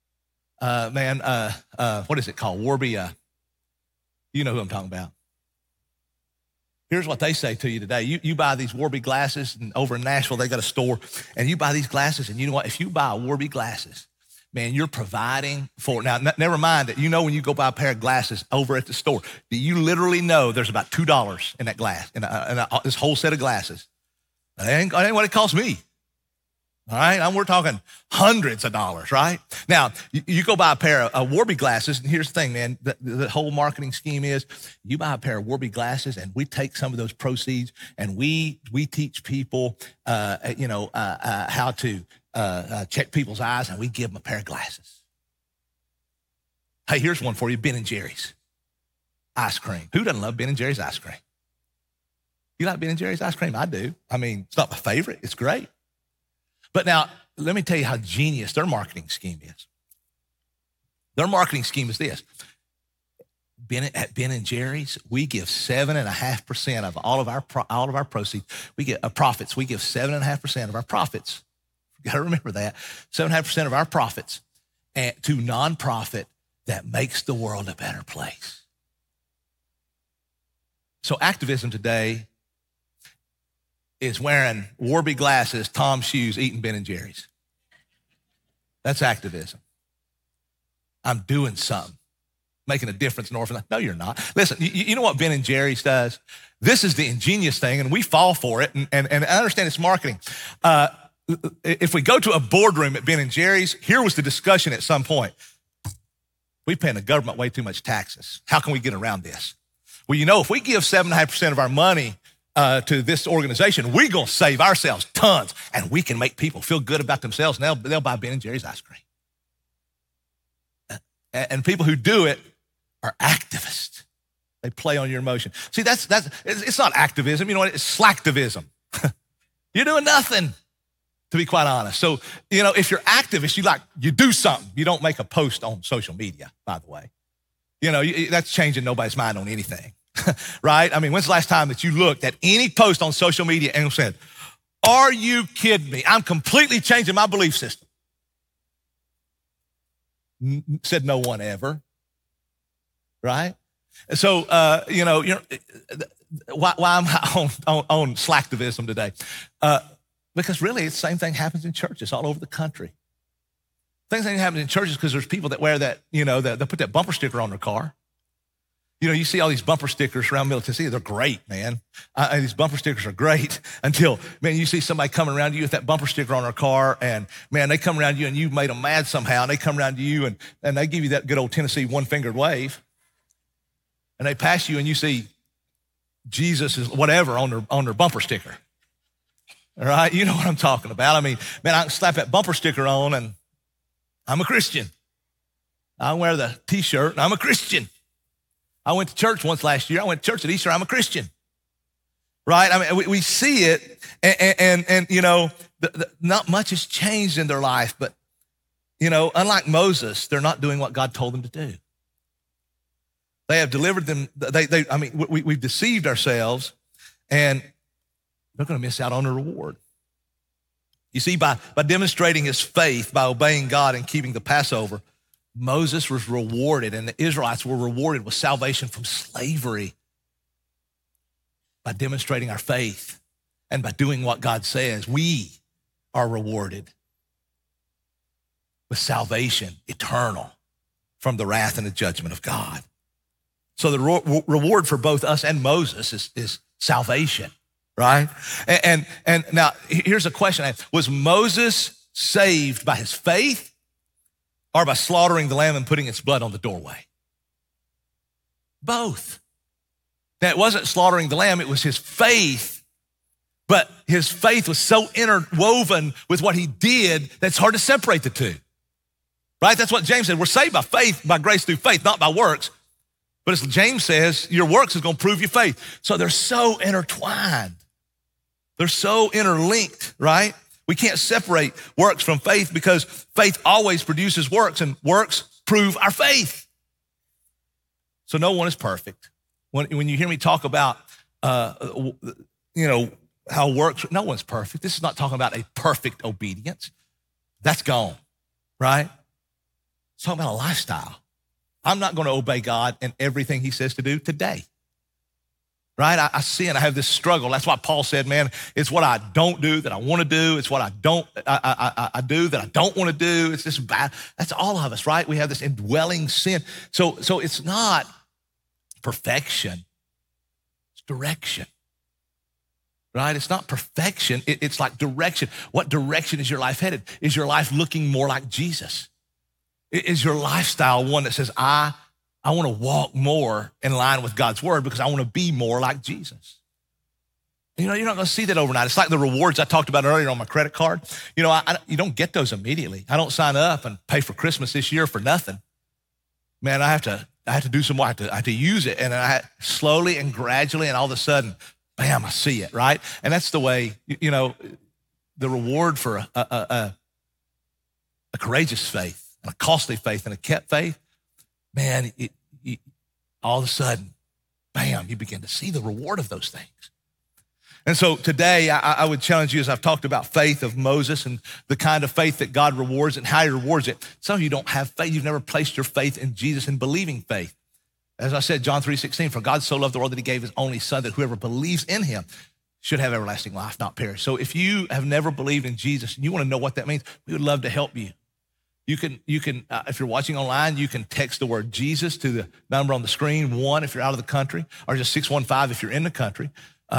What is it called? Warby, you know who I'm talking about. Here's what they say to you today. You buy these Warby glasses, and over in Nashville, they got a store, and you buy these glasses, and you know what? If you buy Warby glasses, man, you're providing for, now, never mind that, when you go buy a pair of glasses over at the store, do you literally know there's about $2 in that glass, in this whole set of glasses? That ain't what it costs me. All right, we're talking hundreds of dollars, right? Now, you go buy a pair of Warby glasses, and here's the thing, man, the whole marketing scheme is you buy a pair of Warby glasses, and we take some of those proceeds, and we teach people, how to check people's eyes, and we give them a pair of glasses. Hey, here's one for you, Ben & Jerry's ice cream. Who doesn't love Ben & Jerry's ice cream? You like Ben & Jerry's ice cream? I do. I mean, it's not my favorite. It's great. But now, let me tell you how genius their marketing scheme is. Their marketing scheme is this. At Ben & Jerry's, we give 7.5% of all of our proceeds. We get profits. We give 7.5% of our profits. You got to remember that. 7.5% of our profits to nonprofit that makes the world a better place. So activism today is wearing Warby glasses, Tom's shoes, eating Ben & Jerry's. That's activism. I'm doing something, making a difference in orphanage. No, you're not. Listen, you know what Ben & Jerry's does? This is the ingenious thing, and we fall for it, and I understand it's marketing. If we go to a boardroom at Ben & Jerry's, here was the discussion at some point. We're paying the government way too much taxes. How can we get around this? Well, if we give 7.5% of our money to this organization, we're going to save ourselves tons, and we can make people feel good about themselves, and they'll buy Ben & Jerry's ice cream. And people who do it are activists. They play on your emotion. See, it's not activism. You know what? It's slacktivism. You're doing nothing, to be quite honest. So, if you're activist, you do something. You don't make a post on social media, by the way. That's changing nobody's mind on anything. Right? I mean, when's the last time that you looked at any post on social media and said, are you kidding me? I'm completely changing my belief system. Said no one ever. Right? So, why I'm on slacktivism today. Because really, the same thing happens in churches all over the country. Same thing happens in churches because there's people that wear that, they'll put that bumper sticker on their car. You see all these bumper stickers around Middle Tennessee. They're great, man. These bumper stickers are great until, man, you see somebody coming around you with that bumper sticker on their car, and, man, they come around you and you've made them mad somehow, and they come around to you and they give you that good old Tennessee one-fingered wave, and they pass you and you see Jesus is whatever on their bumper sticker. All right? You know what I'm talking about. I mean, man, I can slap that bumper sticker on and I'm a Christian. I wear the T-shirt and I'm a Christian. I went to church once last year. I went to church at Easter. I'm a Christian. Right? I mean, we see it and not much has changed in their life, but, unlike Moses, they're not doing what God told them to do. They have delivered them. We've deceived ourselves, and they're going to miss out on a reward. You see, by demonstrating his faith, by obeying God and keeping the Passover, Moses was rewarded, and the Israelites were rewarded with salvation from slavery by demonstrating our faith and by doing what God says. We are rewarded with salvation eternal from the wrath and the judgment of God. So the reward for both us and Moses is salvation, right? And now here's a question. Was Moses saved by his faith or by slaughtering the lamb and putting its blood on the doorway? Both. Now, it wasn't slaughtering the lamb, it was his faith, but his faith was so interwoven with what he did that it's hard to separate the two, right? That's what James said. We're saved by faith, by grace through faith, not by works. But as James says, your works is going to prove your faith. So they're so intertwined. They're so interlinked, right? We can't separate works from faith because faith always produces works, and works prove our faith. So no one is perfect. When you hear me talk about, how works, no one's perfect. This is not talking about a perfect obedience. That's gone, right? It's talking about a lifestyle. I'm not going to obey God in everything he says to do today, right? I see and I have this struggle. That's why Paul said, man, it's what I don't do that I want to do. It's what I do that I don't want to do. It's this bad. That's all of us, right? We have this indwelling sin. So it's not perfection. It's direction, right? It's not perfection. It's like direction. What direction is your life headed? Is your life looking more like Jesus? Is your lifestyle one that says, I want to walk more in line with God's word because I want to be more like Jesus? You're not going to see that overnight. It's like the rewards I talked about earlier on my credit card. You don't get those immediately. I don't sign up and pay for Christmas this year for nothing. Man, I have to do some more. I have to use it. And I slowly and gradually, and all of a sudden, bam, I see it, right? And that's the way, the reward for a courageous faith, and a costly faith, and a kept faith, man, all of a sudden, bam, you begin to see the reward of those things. And so today, I would challenge you, as I've talked about faith of Moses and the kind of faith that God rewards and how he rewards it. Some of you don't have faith. You've never placed your faith in Jesus and believing faith. As I said, John 3:16, for God so loved the world that he gave his only son, that whoever believes in him should have everlasting life, not perish. So if you have never believed in Jesus and you want to know what that means, we would love to help you. You can, if you're watching online, you can text the word Jesus to the number on the screen, 1 if you're out of the country, or just 615 if you're in the country,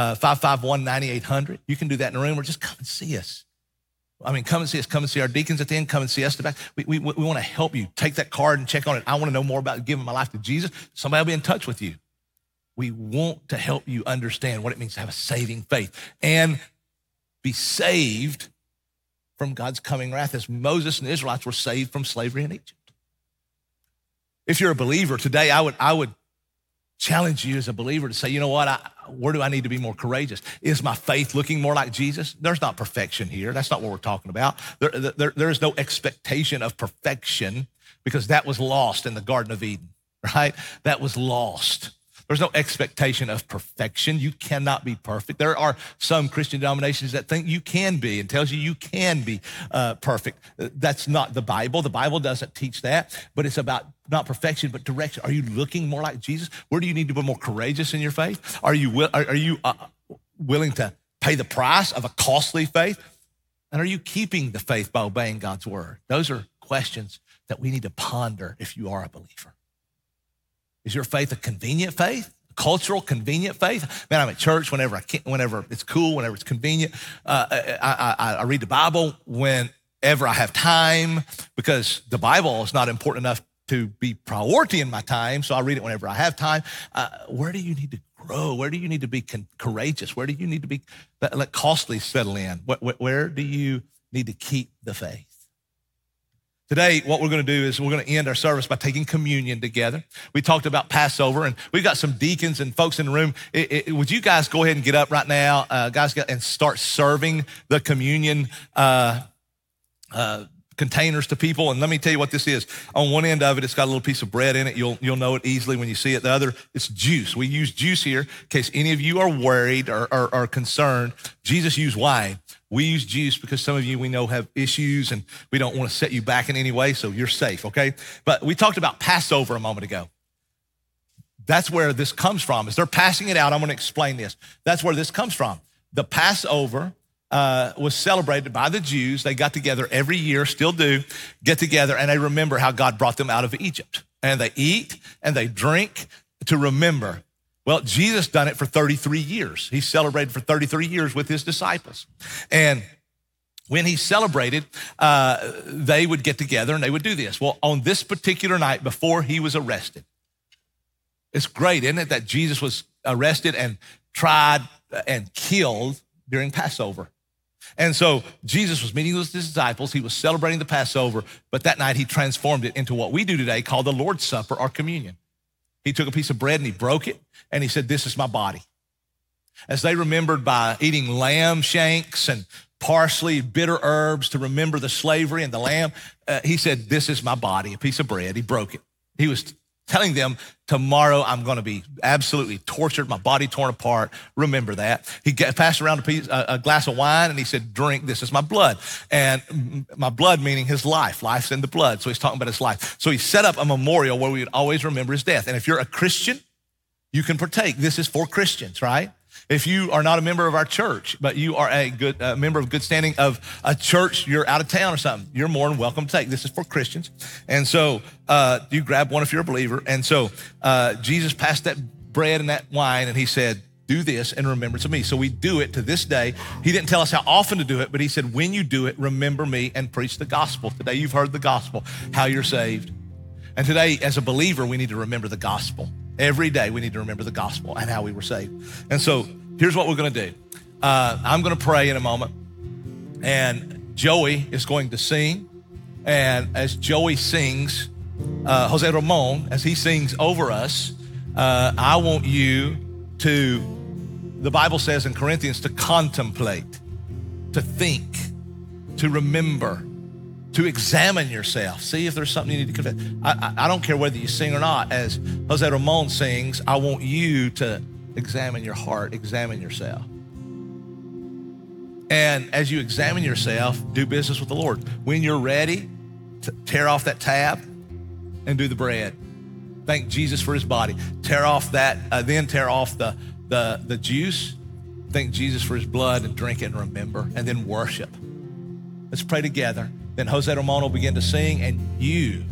551-9800. You can do that in the room, or just come and see us. Come and see us. Come and see our deacons at the end. Come and see us at the back. We want to help you. Take that card and check on it. I want to know more about giving my life to Jesus. Somebody will be in touch with you. We want to help you understand what it means to have a saving faith and be saved from God's coming wrath, as Moses and the Israelites were saved from slavery in Egypt. If you're a believer today, I would challenge you as a believer to say, you know what, where do I need to be more courageous? Is my faith looking more like Jesus? There's not perfection here. That's not what we're talking about. There is no expectation of perfection, because that was lost in the Garden of Eden, right? That was lost. There's no expectation of perfection. You cannot be perfect. There are some Christian denominations that think you can be and tells you can be perfect. That's not the Bible. The Bible doesn't teach that, but it's about not perfection, but direction. Are you looking more like Jesus? Where do you need to be more courageous in your faith? Are you willing to pay the price of a costly faith? And are you keeping the faith by obeying God's word? Those are questions that we need to ponder if you are a believer. Is your faith a convenient faith? A cultural, convenient faith? Man, I'm at church whenever I can, whenever it's cool, whenever it's convenient. I read the Bible whenever I have time, because the Bible is not important enough to be priority in my time, so I read it whenever I have time. Where do you need to grow? Where do you need to be courageous? Where do you need to be, let costly settle in? Where do you need to keep the faith? Today, what we're going to do is we're going to end our service by taking communion together. We talked about Passover, and we've got some deacons and folks in the room. Would you guys go ahead and get up right now, guys, and start serving the communion containers to people? And let me tell you what this is. On one end of it, it's got a little piece of bread in it. You'll know it easily when you see it. The other, it's juice. We use juice here in case any of you are worried or concerned. Jesus used wine. We use juice because some of you we know have issues and we don't want to set you back in any way, so you're safe, okay? But we talked about Passover a moment ago. That's where this comes from. As they're passing it out, I'm going to explain this. That's where this comes from. The Passover was celebrated by the Jews. They got together every year, still do, get together, and they remember how God brought them out of Egypt. And they eat and they drink to remember. Well, Jesus done it for 33 years. He celebrated for 33 years with his disciples. And when he celebrated, they would get together and they would do this. Well, on this particular night before he was arrested, it's great, isn't it, that Jesus was arrested and tried and killed during Passover. And so Jesus was meeting with his disciples. He was celebrating the Passover, but that night he transformed it into what we do today called the Lord's Supper or communion. He took a piece of bread and he broke it and he said, "This is my body." As they remembered by eating lamb shanks and parsley, bitter herbs to remember the slavery and the lamb, he said, "This is my body," a piece of bread. He broke it. He was telling them, tomorrow I'm going to be absolutely tortured, my body torn apart. Remember that. He passed around a glass of wine and he said, "Drink, this is my blood." And my blood meaning his life. Life's in the blood. So he's talking about his life. So he set up a memorial where we would always remember his death. And if you're a Christian, you can partake. This is for Christians, right? If you are not a member of our church, but you are a good member of good standing of a church, you're out of town or something, you're more than welcome to take. This is for Christians. And so you grab one if you're a believer. And so Jesus passed that bread and that wine and he said, "Do this in remembrance of me." So we do it to this day. He didn't tell us how often to do it, but he said, when you do it, remember me and preach the gospel. Today you've heard the gospel, how you're saved. And today as a believer, we need to remember the gospel. Every day we need to remember the gospel and how we were saved. And so here's what we're going to do. I'm going to pray in a moment, and Joey is going to sing. And as Joey sings, Jose Ramon, as he sings over us, I want you to, the Bible says in Corinthians, to contemplate, to think, to remember, to examine yourself. See if there's something you need to confess. I don't care whether you sing or not. As Jose Ramon sings, I want you to examine your heart, examine yourself. And as you examine yourself, do business with the Lord. When you're ready, to tear off that tab and do the bread. Thank Jesus for his body. Tear off that, then tear off the juice. Thank Jesus for his blood and drink it and remember, and then worship. Let's pray together. Then Jose Ramon will begin to sing, and you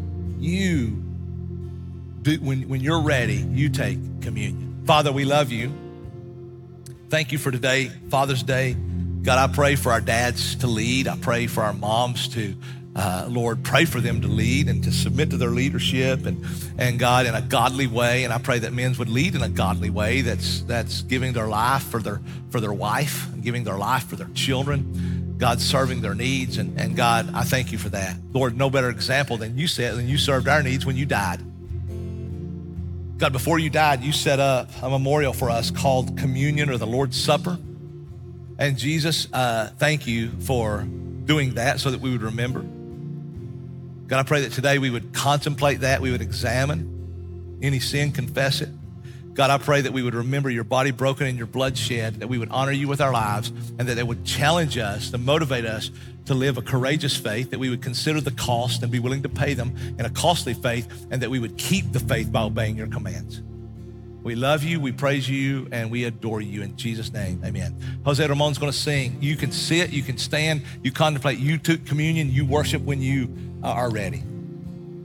do, when you're ready, you take communion. Father, we love you. Thank you for today, Father's Day. God, I pray for our dads to lead. I pray for our moms to, Lord, pray for them to lead and to submit to their leadership and God, in a godly way. And I pray that men would lead in a godly way that's giving their life for their wife and giving their life for their children. God, serving their needs. And God, I thank you for that. Lord, no better example than you served our needs when you died. God, before you died, you set up a memorial for us called communion or the Lord's Supper. And Jesus, thank you for doing that so that we would remember. God, I pray that today we would contemplate that, we would examine any sin, confess it. God, I pray that we would remember your body broken and your blood shed, that we would honor you with our lives, and that it would challenge us, to motivate us to live a courageous faith, that we would consider the cost and be willing to pay them in a costly faith, and that we would keep the faith by obeying your commands. We love you, we praise you, and we adore you. In Jesus' name, amen. Jose Ramon's gonna sing. You can sit, you can stand, you contemplate, you took communion, you worship when you are ready.